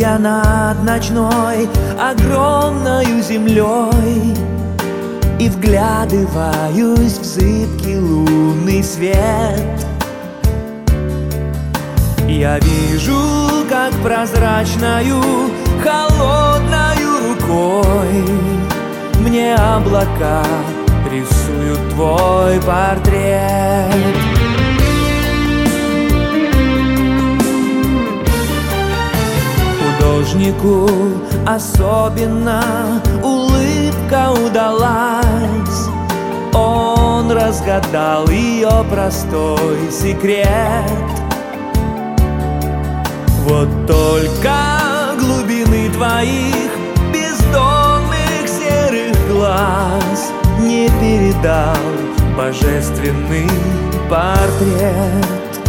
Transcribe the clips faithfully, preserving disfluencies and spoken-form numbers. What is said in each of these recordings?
я над ночной огромною землей и вглядываюсь в зыбкий лунный свет. Я вижу, как прозрачною, холодною рукой мне облака рисуют твой портрет. Художнику особенно улыбка удалась. Он разгадал ее простой секрет. Вот только глубины твоих бездонных серых глаз не передал божественный портрет.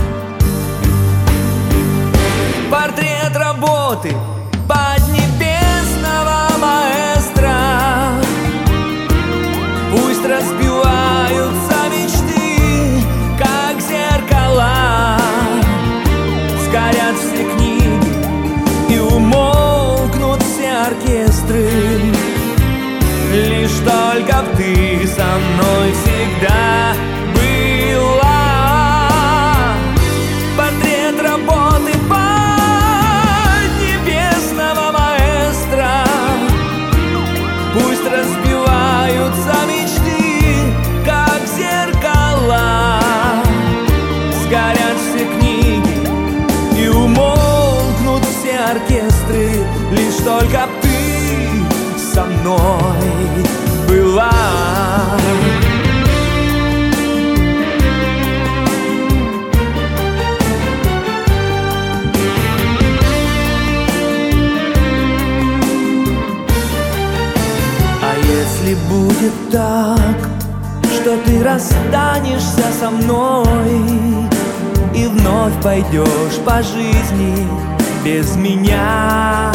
Портрет работы поднебесного маэстро. Пусть разбиваются мечты, как зеркала. Сгорят все книги и умолкнут все оркестры. Лишь только б ты со мной всегда была. Портрет работы поднебесного маэстро. Пусть разбиваются мечты, как зеркала. Сгорят все книги и умолкнут все оркестры. Лишь только б ты со мной была. А если будет так, что ты расстанешься со мной и вновь пойдешь по жизни без меня,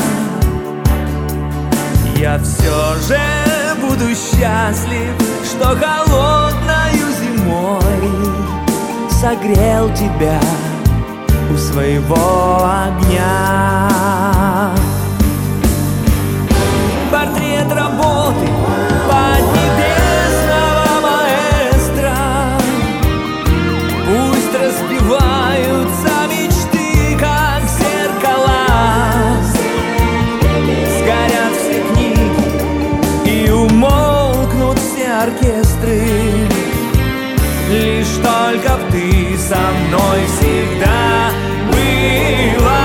я все же буду счастлив, что холодною зимой согрел тебя у своего огня. Портрет работы поднебесного маэстро. Пусть разбиваются мечты, как зеркала. Сгорят все книги и умолкнут все оркестры. Лишь только б ты со мной всегда была.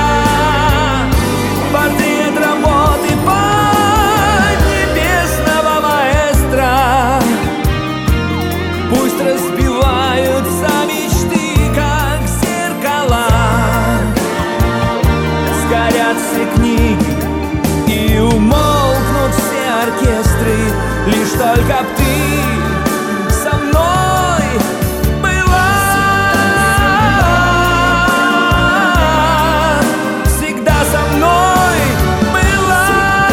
Портрет работы поднебесного маэстро. Пусть разбиваются мечты, как зеркала. Сгорят все книги и умолкнут все оркестры. Лишь только б ты со мной была. Всегда со мной была.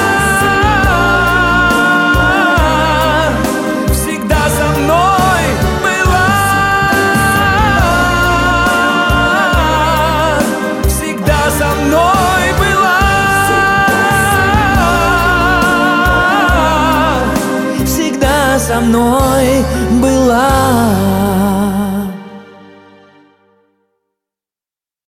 Всегда со мной была. Всегда со мной была. Со мной была.